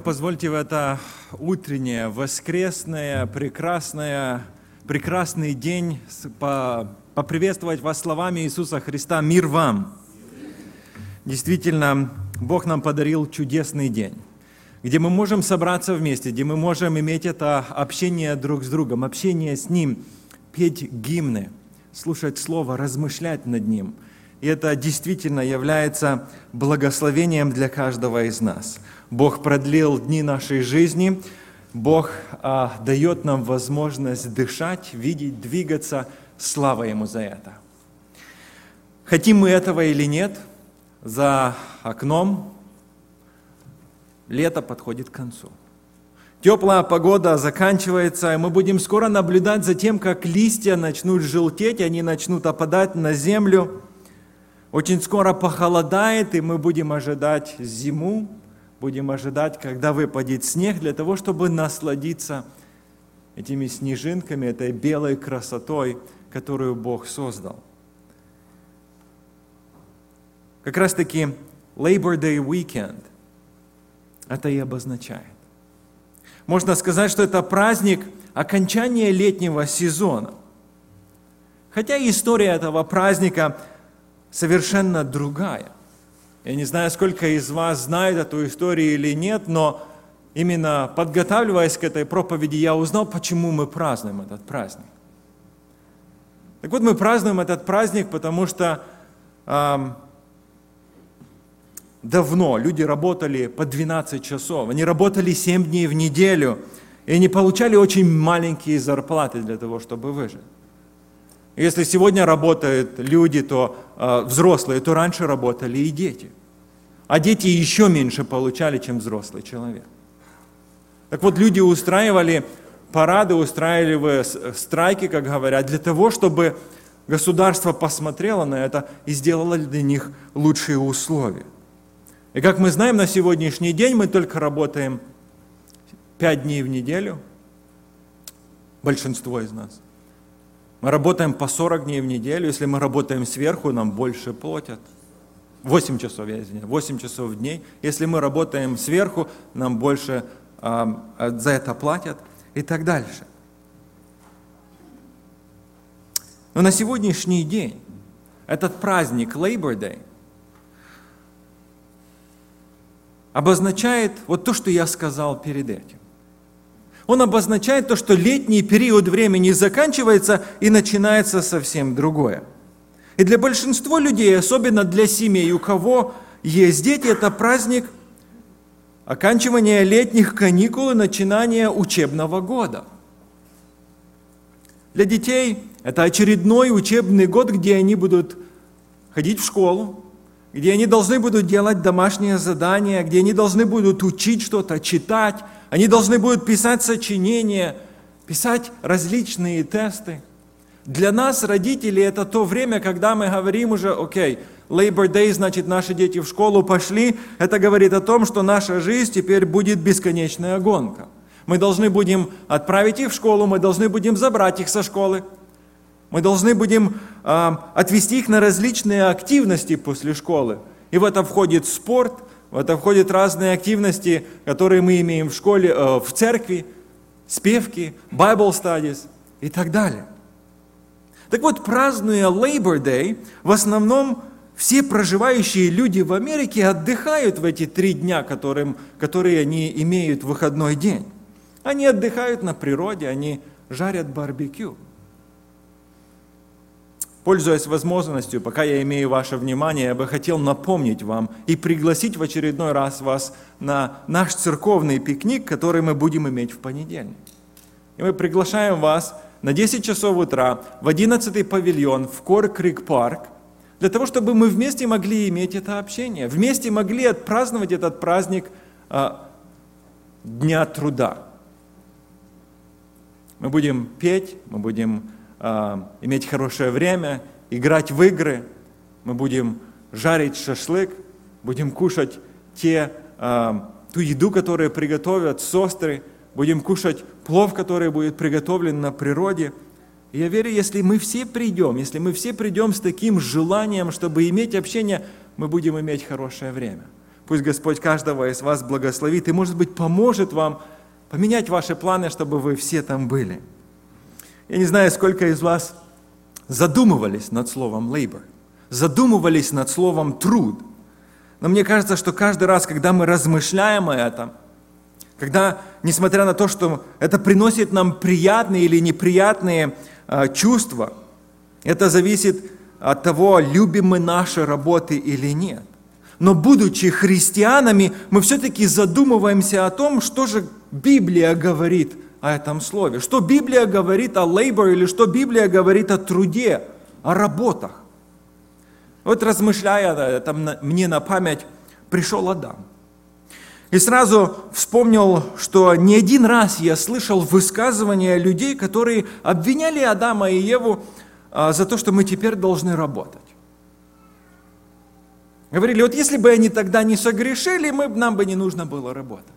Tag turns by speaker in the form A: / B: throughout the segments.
A: позвольте в это утреннее, воскресное, прекрасный день поприветствовать вас словами Иисуса Христа «Мир вам». Действительно, Бог нам подарил чудесный день, где мы можем собраться вместе, где мы можем иметь это общение друг с другом, общение с Ним, петь гимны, слушать Слово, размышлять над Ним. И это действительно является благословением для каждого из нас. Бог продлил дни нашей жизни, Бог дает нам возможность дышать, видеть, двигаться. Слава Ему за это. Хотим мы этого или нет, за окном лето подходит к концу. Теплая погода заканчивается, и мы будем скоро наблюдать за тем, как листья начнут желтеть, они начнут опадать на землю. Очень скоро похолодает, и мы будем ожидать зиму, будем ожидать, когда выпадет снег, для того, чтобы насладиться этими снежинками, этой белой красотой, которую Бог создал. Как раз-таки Labor Day Weekend это и обозначает. Можно сказать, что это праздник окончания летнего сезона. Хотя история этого праздника совершенно другая. Я не знаю, сколько из вас знает эту историю или нет, но именно подготавливаясь к этой проповеди, я узнал, почему мы празднуем этот праздник. Так вот, мы празднуем этот праздник, потому что давно люди работали по 12 часов, они работали 7 дней в неделю, и они получали очень маленькие зарплаты для того, чтобы выжить. Если сегодня работают люди, то взрослые, то раньше работали и дети. А дети еще меньше получали, чем взрослый человек. Так вот, люди устраивали парады, устраивали страйки, как говорят, для того, чтобы государство посмотрело на это и сделало для них лучшие условия. И как мы знаем, на сегодняшний день мы только работаем 5 дней в неделю, большинство из нас. Мы работаем по 40 дней в неделю. Если мы работаем сверху, нам больше платят. 8 часов, 8 часов в день. Если мы работаем сверху, нам больше за это платят и так дальше. Но на сегодняшний день этот праздник Labor Day обозначает вот то, что я сказал перед этим. Он обозначает то, что летний период времени заканчивается и начинается совсем другое. И для большинства людей, особенно для семей, у кого есть дети, это праздник оканчивания летних каникул и начинания учебного года. Для детей это очередной учебный год, где они будут ходить в школу, где они должны будут делать домашние задания, где они должны будут учить что-то, читать, они должны будут писать сочинения, писать различные тесты. Для нас, родителей, это то время, когда мы говорим уже, окей, Labor Day, значит, наши дети в школу пошли. Это говорит о том, что наша жизнь теперь будет бесконечная гонка. Мы должны будем отправить их в школу, мы должны будем забрать их со школы. Мы должны будем отвести их на различные активности после школы. И в это входит спорт, в это входят разные активности, которые мы имеем в школе, в церкви, спевки, Bible studies и так далее. Так вот, празднуя Labor Day, в основном все проживающие люди в Америке отдыхают в эти 3 дня, которые они имеют в выходной день. Они отдыхают на природе, они жарят барбекю. Пользуясь возможностью, пока я имею ваше внимание, я бы хотел напомнить вам и пригласить в очередной раз вас на наш церковный пикник, который мы будем иметь в понедельник. И мы приглашаем вас на 10 часов утра в 11-й павильон в Кор-Крик парк, для того, чтобы мы вместе могли иметь это общение, вместе могли отпраздновать этот праздник Дня труда. Мы будем петь, мы будем иметь хорошее время, играть в игры, мы будем жарить шашлык, будем кушать ту еду, которую приготовят сестры, будем кушать плов, который будет приготовлен на природе. И я верю, если мы все придем с таким желанием, чтобы иметь общение, мы будем иметь хорошее время. Пусть Господь каждого из вас благословит и, может быть, поможет вам поменять ваши планы, чтобы вы все там были. Я не знаю, сколько из вас задумывались над словом labor, задумывались над словом труд. Но мне кажется, что каждый раз, когда мы размышляем о этом, когда, несмотря на то, что это приносит нам приятные или неприятные чувства, это зависит от того, любим мы наши работы или нет. Но будучи христианами, мы все-таки задумываемся о том, что же Библия говорит о этом слове. Что Библия говорит о labor или что Библия говорит о труде, о работах. Вот размышляя, мне на память пришел Адам. И сразу вспомнил, что не один раз я слышал высказывания людей, которые обвиняли Адама и Еву за то, что мы теперь должны работать. Говорили, вот если бы они тогда не согрешили, нам бы не нужно было работать.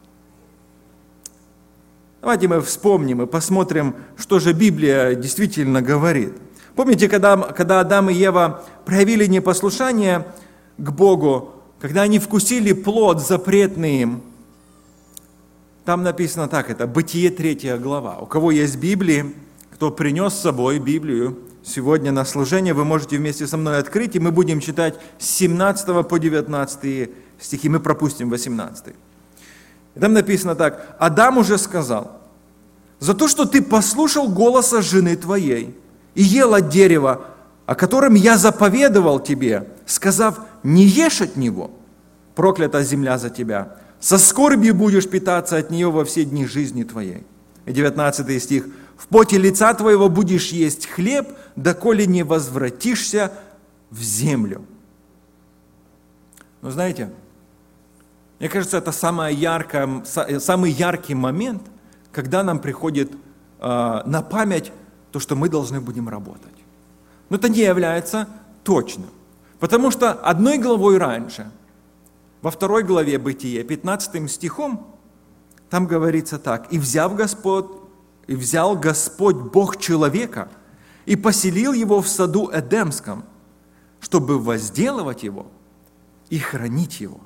A: Давайте мы вспомним и посмотрим, что же Библия действительно говорит. Помните, когда Адам и Ева проявили непослушание к Богу, когда они вкусили плод, запретный им, там написано так, это Бытие 3 глава. У кого есть Библии, кто принес с собой Библию, сегодня на служение вы можете вместе со мной открыть, и мы будем читать с 17 по 19 стихи, мы пропустим 18. И там написано так, Адам уже сказал, за то, что ты послушал голоса жены твоей и ел от дерева, о котором я заповедовал тебе, сказав, не ешь от него, проклята земля за тебя, со скорбью будешь питаться от нее во все дни жизни твоей. И 19 стих, в поте лица твоего будешь есть хлеб, доколе не возвратишься в землю. Но знаете, мне кажется, это самый яркий момент, когда нам приходит на память то, что мы должны будем работать. Но это не является точным. Потому что одной главой раньше, во 2 главе Бытия, 15 стихом, там говорится так, «И взял Господь Бог человека и поселил его в саду Эдемском, чтобы возделывать его и хранить его».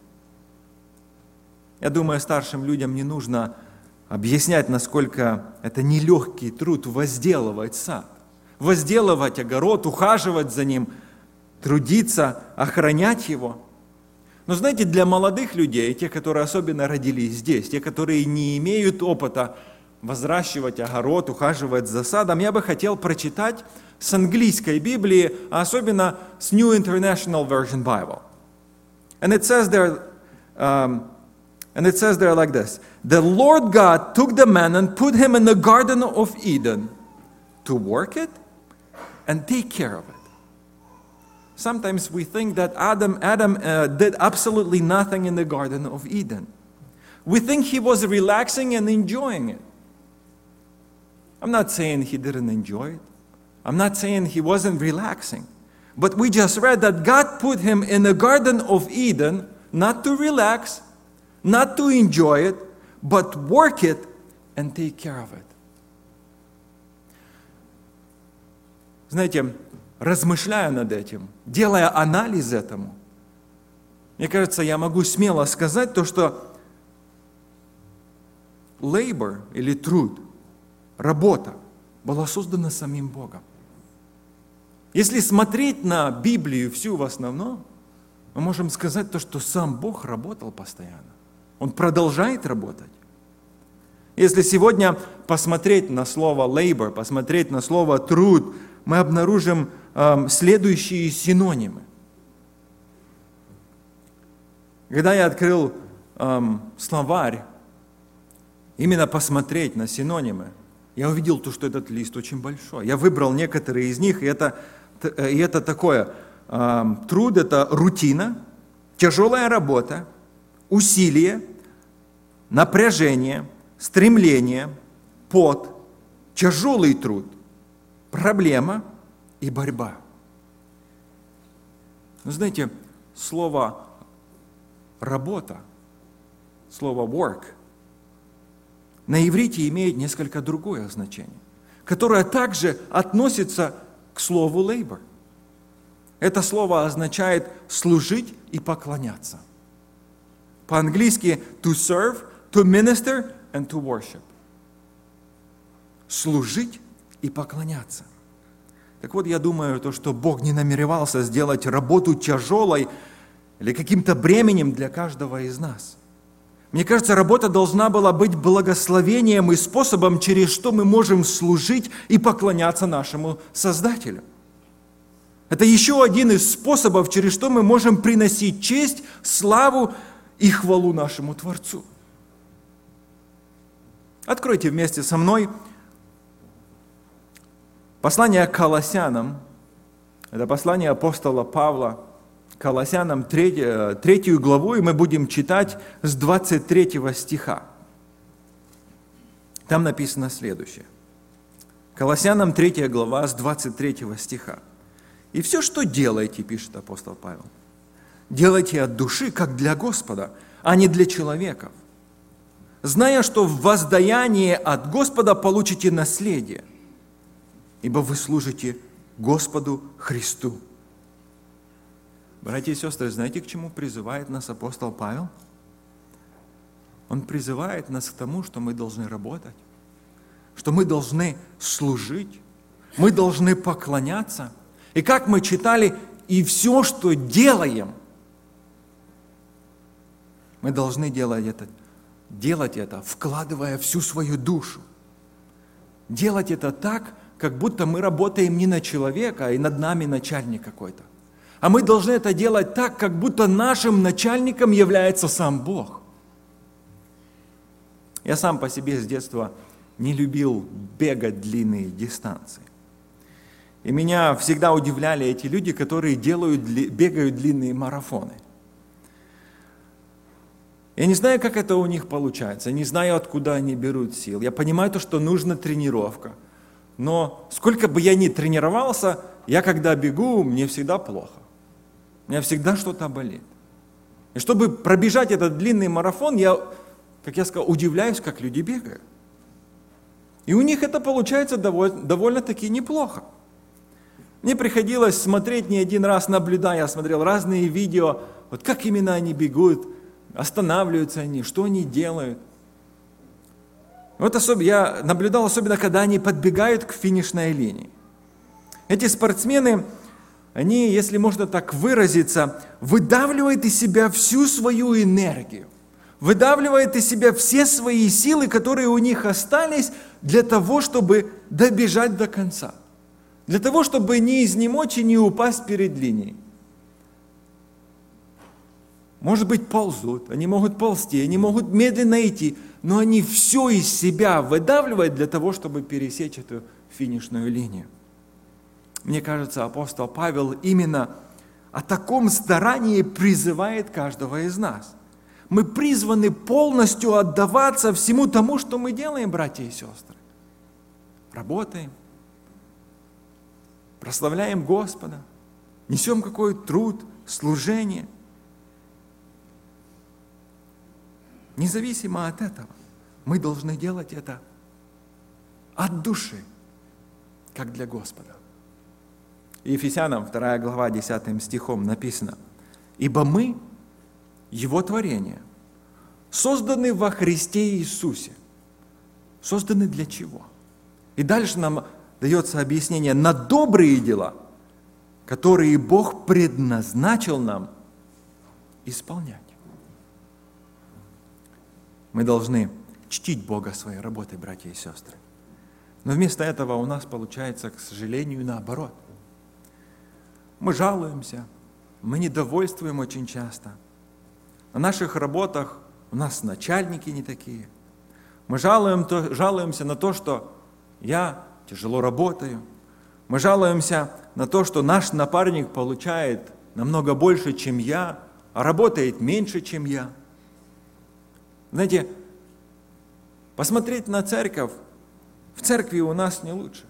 A: Я думаю, старшим людям не нужно объяснять, насколько это нелегкий труд возделывать сад, возделывать огород, ухаживать за ним, трудиться, охранять его. Но знаете, для молодых людей, тех, которые особенно родились здесь, те, которые не имеют опыта взращивать огород, ухаживать за садом, я бы хотел прочитать с английской Библии, а особенно с New International Version Bible. And it says there like this, the Lord God took the man and put him in the Garden of Eden to work it and take care of it. Sometimes we think that Adam did absolutely nothing in the Garden of Eden. We think he was relaxing and enjoying it. I'm not saying he didn't enjoy it. I'm not saying he wasn't relaxing. But we just read that God put him in the Garden of Eden not to relax, not to enjoy it, but work it and take care of it. Знаете, размышляя над этим, делая анализ этому, мне кажется, я могу смело сказать то, что labor или труд, работа была создана самим Богом. Если смотреть на Библию всю в основном, мы можем сказать то, что сам Бог работал постоянно. Он продолжает работать. Если сегодня посмотреть на слово labor, посмотреть на слово труд, мы обнаружим следующие синонимы. Когда я открыл словарь, именно посмотреть на синонимы, я увидел то, что этот лист очень большой. Я выбрал некоторые из них, и это такое. Труд – это рутина, тяжелая работа, усилие, напряжение, стремление, пот, тяжелый труд, проблема и борьба. Но знаете, слово «работа», слово «work» на иврите имеет несколько другое значение, которое также относится к слову «labor». Это слово означает «служить и поклоняться». По-английски to serve, to minister and to worship. Служить и поклоняться. Так вот, я думаю, то, что Бог не намеревался сделать работу тяжелой или каким-то бременем для каждого из нас. Мне кажется, работа должна была быть благословением и способом, через что мы можем служить и поклоняться нашему Создателю. Это еще один из способов, через что мы можем приносить честь, славу и хвалу нашему Творцу. Откройте вместе со мной послание к Колоссянам. Это послание апостола Павла к Колоссянам 3 главу, и мы будем читать с 23 стиха. Там написано следующее. Колоссянам 3 глава с 23 стиха. «И все, что делаете, — пишет апостол Павел, — делайте от души, как для Господа, а не для человеков, зная, что в воздаянии от Господа получите наследие, ибо вы служите Господу Христу». Братья и сестры, знаете, к чему призывает нас апостол Павел? Он призывает нас к тому, что мы должны работать, что мы должны служить, мы должны поклоняться. И как мы читали, и все, что делаем, мы должны делать это, вкладывая всю свою душу. Делать это так, как будто мы работаем не на человека, и над нами начальник какой-то. А мы должны это делать так, как будто нашим начальником является сам Бог. Я сам по себе с детства не любил бегать длинные дистанции. И меня всегда удивляли эти люди, которые бегают длинные марафоны. Я не знаю, как это у них получается, не знаю, откуда они берут сил. Я понимаю, что нужна тренировка. Но сколько бы я ни тренировался, я когда бегу, мне всегда плохо. У меня всегда что-то болит. И чтобы пробежать этот длинный марафон, я, как я сказал, удивляюсь, как люди бегают. И у них это получается довольно-таки неплохо. Мне приходилось смотреть не один раз, наблюдая, я смотрел разные видео, вот как именно они бегут, останавливаются они, что они делают. Вот я наблюдал особенно, когда они подбегают к финишной линии. Эти спортсмены, они, если можно так выразиться, выдавливают из себя всю свою энергию, выдавливают из себя все свои силы, которые у них остались для того, чтобы добежать до конца. Для того, чтобы не изнемочь и не упасть перед линией. Может быть, ползут, они могут ползти, они могут медленно идти, но они все из себя выдавливают для того, чтобы пересечь эту финишную линию. Мне кажется, апостол Павел именно о таком старании призывает каждого из нас. Мы призваны полностью отдаваться всему тому, что мы делаем, братья и сестры. Работаем, прославляем Господа, несем какой-то труд, служение. Независимо от этого, мы должны делать это от души, как для Господа. Ефесянам 2 глава 10 стихом написано: «Ибо мы, Его творение, созданы во Христе Иисусе». Созданы для чего? И дальше нам дается объяснение: на добрые дела, которые Бог предназначил нам исполнять. Мы должны чтить Бога своей работой, братья и сестры. Но вместо этого у нас получается, к сожалению, наоборот. Мы жалуемся, мы недовольствуем очень часто. На наших работах у нас начальники не такие. Мы жалуемся на то, что я тяжело работаю. Мы жалуемся на то, что наш напарник получает намного больше, чем я, а работает меньше, чем я. Знаете, посмотреть на церковь, в церкви у нас не лучше.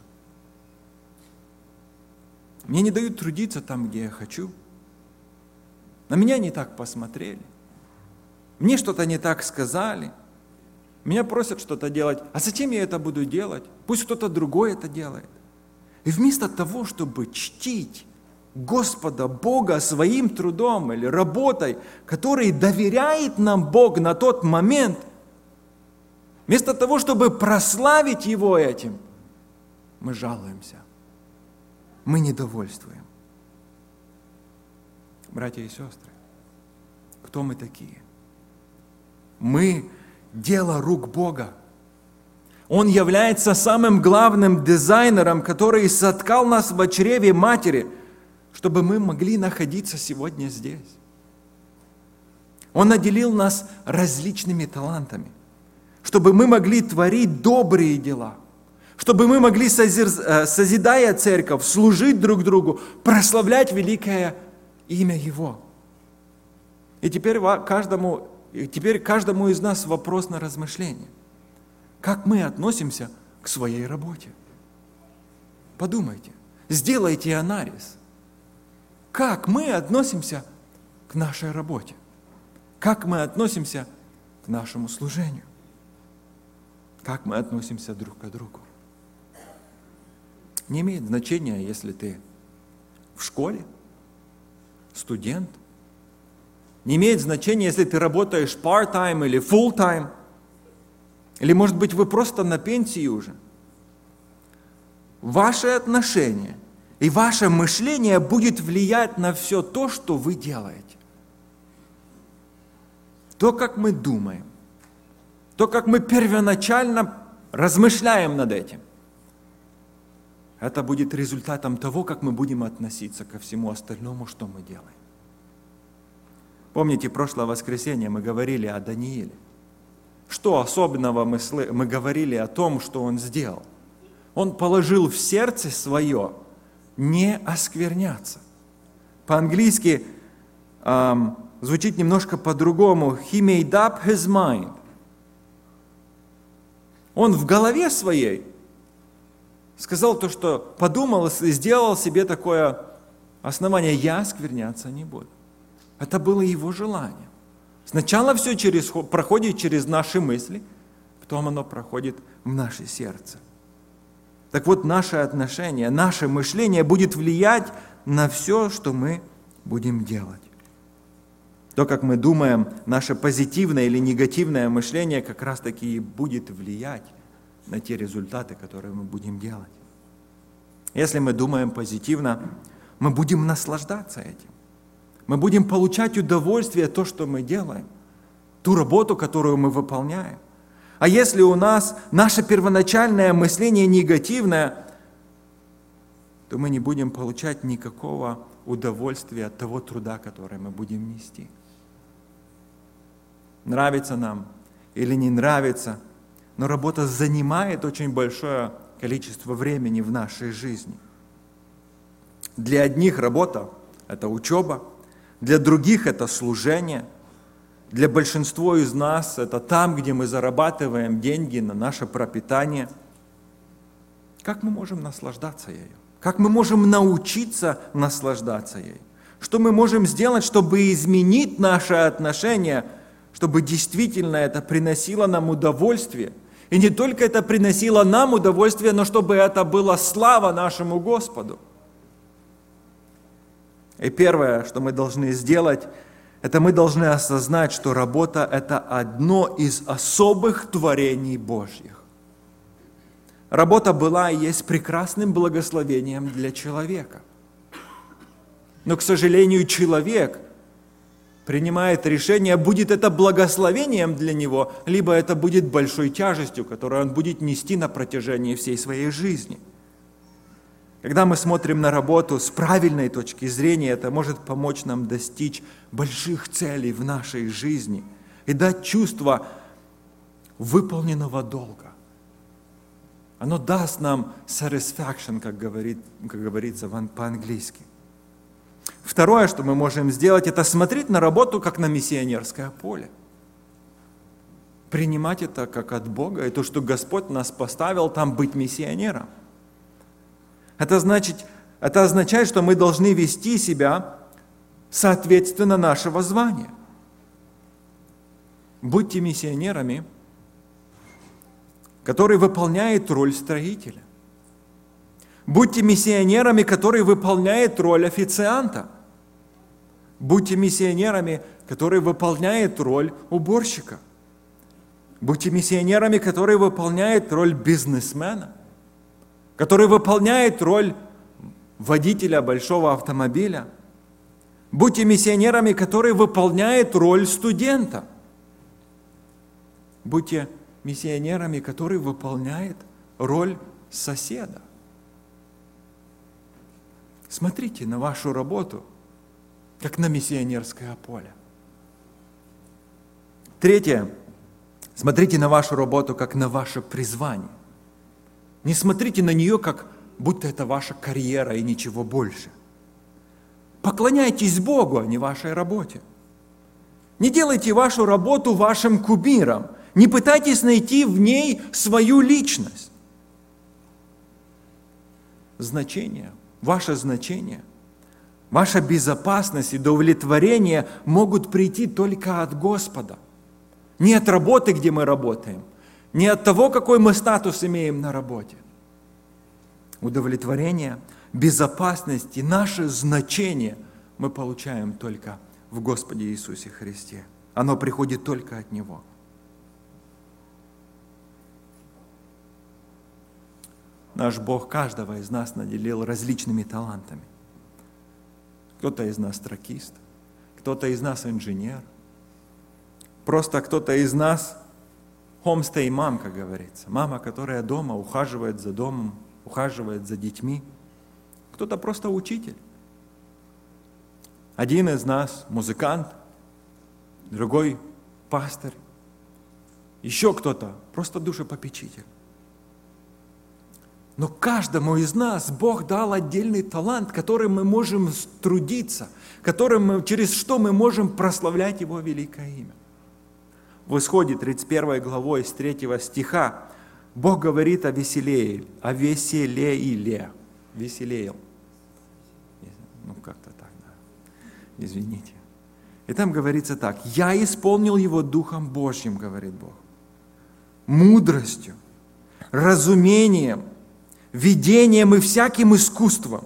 A: Мне не дают трудиться там, где я хочу. На меня не так посмотрели. Мне что-то не так сказали. Меня просят что-то делать. А зачем я это буду делать? Пусть кто-то другой это делает. И вместо того, чтобы чтить Господа, Бога своим трудом или работой, который доверяет нам Бог на тот момент, вместо того, чтобы прославить Его этим, мы жалуемся, мы недовольствуем. Братья и сестры, кто мы такие? Мы – дело рук Бога. Он является самым главным дизайнером, который соткал нас в чреве матери, чтобы мы могли находиться сегодня здесь. Он наделил нас различными талантами, чтобы мы могли творить добрые дела, чтобы мы могли, созидая церковь, служить друг другу, прославлять великое имя Его. И теперь каждому из нас вопрос на размышление. Как мы относимся к своей работе? Подумайте, сделайте анализ. Как мы относимся к нашей работе? Как мы относимся к нашему служению? Как мы относимся друг к другу? Не имеет значения, если ты в школе, студент. Не имеет значения, если ты работаешь part-time или full-time. Или, может быть, вы просто на пенсии уже. Ваши отношения и ваше мышление будет влиять на все то, что вы делаете. То, как мы думаем, то, как мы первоначально размышляем над этим, это будет результатом того, как мы будем относиться ко всему остальному, что мы делаем. Помните, прошлое воскресенье мы говорили о Данииле. Что особенного мы говорили о том, что он сделал? Он положил в сердце свое не оскверняться. По-английски звучит немножко по-другому. He made up his mind. Он в голове своей сказал то, что подумал и сделал себе такое основание: я оскверняться не буду. Это было его желание. Сначала все проходит через наши мысли, потом оно проходит в наше сердце. Так вот, наше отношение, наше мышление будет влиять на все, что мы будем делать. То, как мы думаем, наше позитивное или негативное мышление как раз-таки и будет влиять на те результаты, которые мы будем делать. Если мы думаем позитивно, мы будем наслаждаться этим. Мы будем получать удовольствие от того, что мы делаем, ту работу, которую мы выполняем. А если у нас наше первоначальное мышление негативное, то мы не будем получать никакого удовольствия от того труда, который мы будем нести. Нравится нам или не нравится, но работа занимает очень большое количество времени в нашей жизни. Для одних работа – это учеба, для других это служение, для большинства из нас это там, где мы зарабатываем деньги на наше пропитание. Как мы можем наслаждаться ею? Как мы можем научиться наслаждаться ею? Что мы можем сделать, чтобы изменить наше отношение, чтобы действительно это приносило нам удовольствие? И не только это приносило нам удовольствие, но чтобы это была слава нашему Господу. И первое, что мы должны сделать, это мы должны осознать, что работа – это одно из особых творений Божьих. Работа была и есть прекрасным благословением для человека. Но, к сожалению, человек принимает решение, будет это благословением для него, либо это будет большой тяжестью, которую он будет нести на протяжении всей своей жизни. Когда мы смотрим на работу с правильной точки зрения, это может помочь нам достичь больших целей в нашей жизни и дать чувство выполненного долга. Оно даст нам satisfaction, как говорится по-английски. Второе, что мы можем сделать, это смотреть на работу как на миссионерское поле. Принимать это как от Бога, и то, что Господь нас поставил там быть миссионером. Это означает, что мы должны вести себя соответственно нашего звания. Будьте миссионерами, которые выполняют роль строителя. Будьте миссионерами, которые выполняют роль официанта. Будьте миссионерами, которые выполняют роль уборщика. Будьте миссионерами, которые выполняют роль бизнесмена, которые выполняют роль водителя большого автомобиля. Будьте миссионерами, которые выполняют роль студента. Будьте миссионерами, которые выполняют роль соседа. Смотрите на вашу работу, как на миссионерское поле. Третье. Смотрите на вашу работу, как на ваше призвание. Не смотрите на нее, как будто это ваша карьера и ничего больше. Поклоняйтесь Богу, а не вашей работе. Не делайте вашу работу вашим кумиром. Не пытайтесь найти в ней свою личность. Ваше значение, ваша безопасность и удовлетворение могут прийти только от Господа. Не от работы, где мы работаем, не от того, какой мы статус имеем на работе. Удовлетворение, безопасность и наше значение мы получаем только в Господе Иисусе Христе. Оно приходит только от Него. Наш Бог каждого из нас наделил различными талантами. Кто-то из нас тракист, кто-то из нас инженер, просто кто-то из нас homestay mom, как говорится, мама, которая дома ухаживает за домом, ухаживает за детьми. Кто-то просто учитель. Один из нас музыкант, другой пастырь, еще кто-то просто душепопечитель. Но каждому из нас Бог дал отдельный талант, которым мы можем трудиться, через что мы можем прославлять Его великое имя. В Исходе 31 главой с 3 стиха Бог говорит о веселеил. Ну, как-то так, да. Извините. И там говорится так: «Я исполнил его Духом Божьим, говорит Бог, мудростью, разумением, видением и всяким искусством.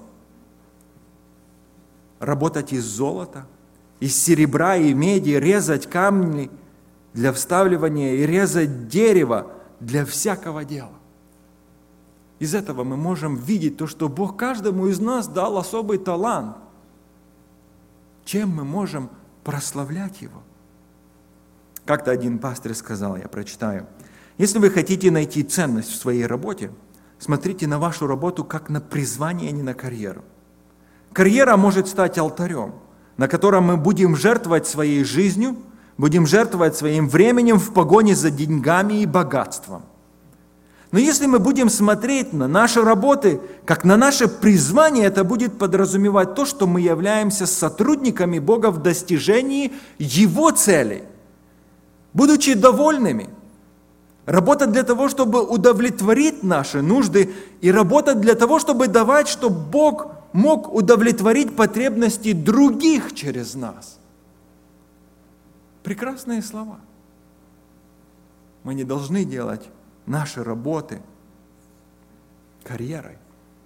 A: Работать из золота, из серебра и меди, резать камни для вставливания и резать дерево для всякого дела». Из этого мы можем видеть то, что Бог каждому из нас дал особый талант. Чем мы можем прославлять Его? Как-то один пастырь сказал, я прочитаю: «Если вы хотите найти ценность в своей работе, смотрите на вашу работу как на призвание, а не на карьеру. Карьера может стать алтарем, на котором мы будем жертвовать своей жизнью, будем жертвовать своим временем в погоне за деньгами и богатством. Но если мы будем смотреть на наши работы как на наше призвание, это будет подразумевать то, что мы являемся сотрудниками Бога в достижении Его целей, будучи довольными. Работать для того, чтобы удовлетворить наши нужды, и работать для того, чтобы давать, чтобы Бог мог удовлетворить потребности других через нас». Прекрасные слова. Мы не должны делать наши работы карьерой.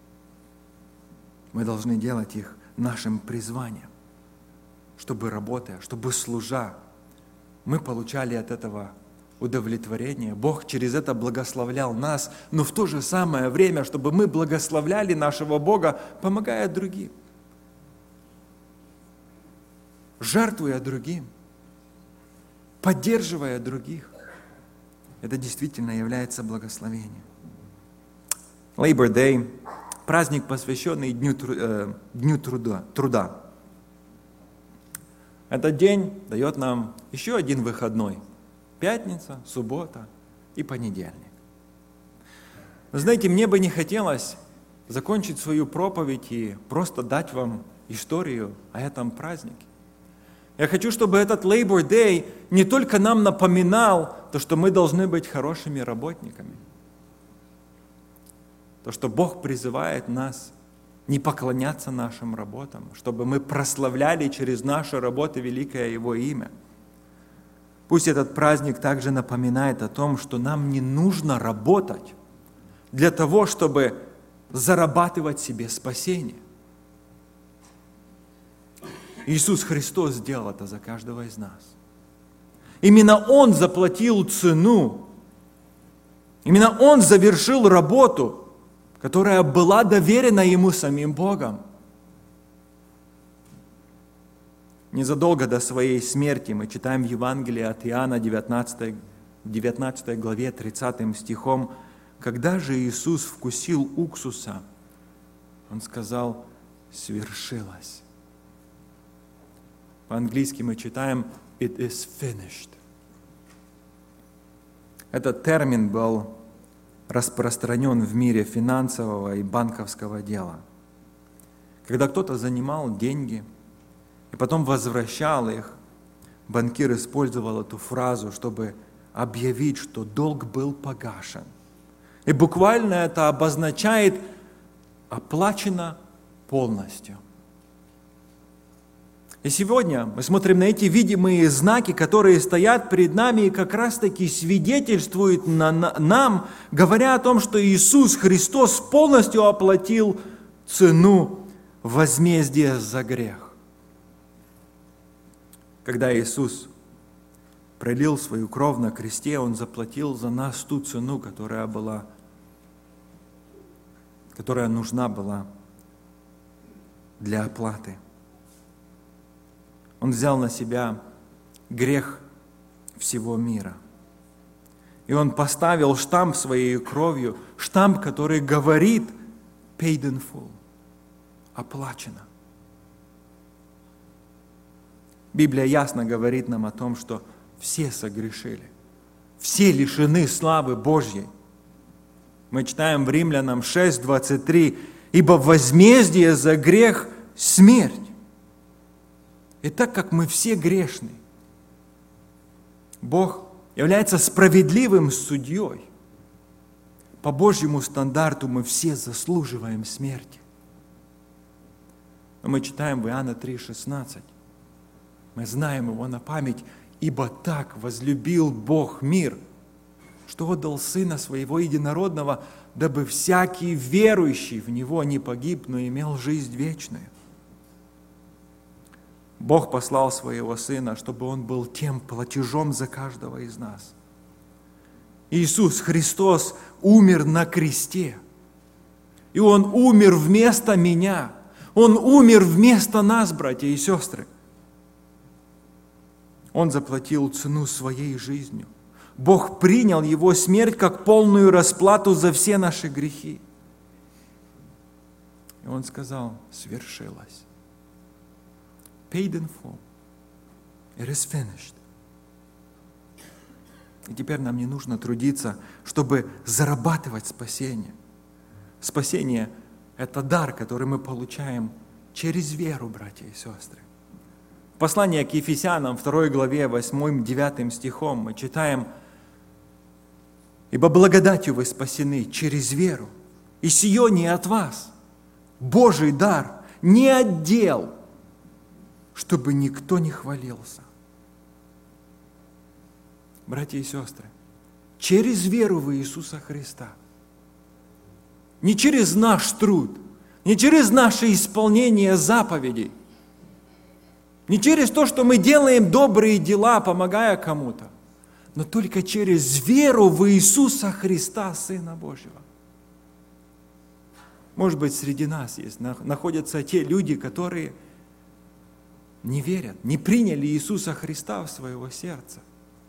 A: Мы должны делать их нашим призванием, чтобы работая, чтобы служа, мы получали от этого удовлетворение. Бог через это благословлял нас, но в то же самое время, чтобы мы благословляли нашего Бога, помогая другим, жертвуя другим, поддерживая других. Это действительно является благословением. Labor Day – праздник, посвященный Дню труда. Этот день дает нам еще один выходной. Пятница, суббота и понедельник. Вы знаете, мне бы не хотелось закончить свою проповедь и просто дать вам историю о этом празднике. Я хочу, чтобы этот Labor Day не только нам напоминал то, что мы должны быть хорошими работниками, то, что Бог призывает нас не поклоняться нашим работам, чтобы мы прославляли через наши работы великое Его имя. Пусть этот праздник также напоминает о том, что нам не нужно работать для того, чтобы зарабатывать себе спасение. Иисус Христос сделал это за каждого из нас. Именно Он заплатил цену. Именно Он завершил работу, которая была доверена Ему самим Богом. Незадолго до своей смерти мы читаем в Евангелии от Иоанна 19 главе 30 стихом: «Когда же Иисус вкусил уксуса, Он сказал: свершилось». По-английски мы читаем «It is finished». Этот термин был распространен в мире финансового и банковского дела. Когда кто-то занимал деньги и потом возвращал их, банкир использовал эту фразу, чтобы объявить, что долг был погашен. И буквально это обозначает «оплачено полностью». И сегодня мы смотрим на эти видимые знаки, которые стоят перед нами и как раз-таки свидетельствуют нам, говоря о том, что Иисус Христос полностью оплатил цену возмездия за грех. Когда Иисус пролил свою кровь на кресте, Он заплатил за нас ту цену, которая нужна была для оплаты. Он взял на себя грех всего мира. И Он поставил штамп своей кровью, штамп, который говорит «paid in full», оплачено. Библия ясно говорит нам о том, что все согрешили, все лишены славы Божьей. Мы читаем в Римлянам 6:23: «Ибо возмездие за грех – смерть». И так как мы все грешны, Бог является справедливым судьей. По Божьему стандарту мы все заслуживаем смерти. Но мы читаем в Иоанна 3:16. Мы знаем его на память. «Ибо так возлюбил Бог мир, что отдал Сына Своего Единородного, дабы всякий верующий в Него не погиб, но имел жизнь вечную». Бог послал Своего Сына, чтобы Он был тем платежом за каждого из нас. Иисус Христос умер на кресте. И Он умер вместо меня. Он умер вместо нас, братья и сестры. Он заплатил цену своей жизнью. Бог принял Его смерть как полную расплату за все наши грехи. И Он сказал: свершилось. Paid in full. It is finished. И теперь нам не нужно трудиться, чтобы зарабатывать спасение. Спасение – это дар, который мы получаем через веру, братья и сестры. В послании к Ефесянам, 2 главе, 8-9 стихом мы читаем: «Ибо благодатью вы спасены через веру, и сие не от вас, Божий дар, не от дел, чтобы никто не хвалился». Братья и сестры, через веру в Иисуса Христа, не через наш труд, не через наше исполнение заповедей, не через то, что мы делаем добрые дела, помогая кому-то, но только через веру в Иисуса Христа, Сына Божьего. Может быть, среди нас находятся те люди, которые не верят, не приняли Иисуса Христа в своего сердца.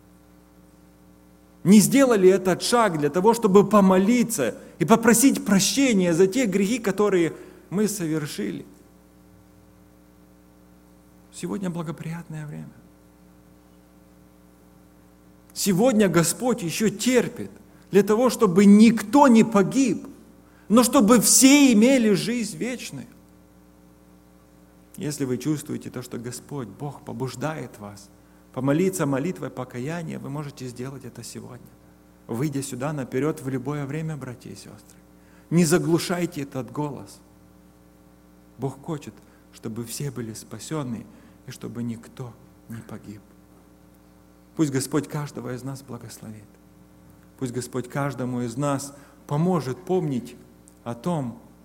A: Не сделали этот шаг для того, чтобы помолиться и попросить прощения за те грехи, которые мы совершили. Сегодня благоприятное время. Сегодня Господь еще терпит для того, чтобы никто не погиб, но чтобы все имели жизнь вечную. Если вы чувствуете то, что Господь, Бог побуждает вас помолиться молитвой покаяния, вы можете сделать это сегодня, выйдя сюда наперед в любое время, братья и сестры. Не заглушайте этот голос. Бог хочет, чтобы все были спасенные и чтобы никто не погиб. Пусть Господь каждого из нас благословит. Пусть Господь каждому из нас поможет помнить о том,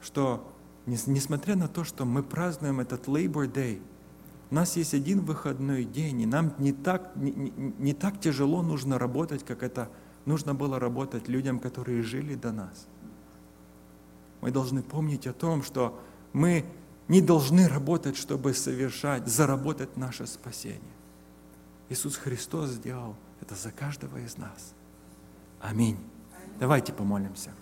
A: что несмотря на то, что мы празднуем этот Labor Day, у нас есть один выходной день, и нам не так тяжело нужно работать, как это нужно было работать людям, которые жили до нас. Мы должны помнить о том, что мы не должны работать, чтобы заработать наше спасение. Иисус Христос сделал это за каждого из нас. Аминь. Давайте помолимся.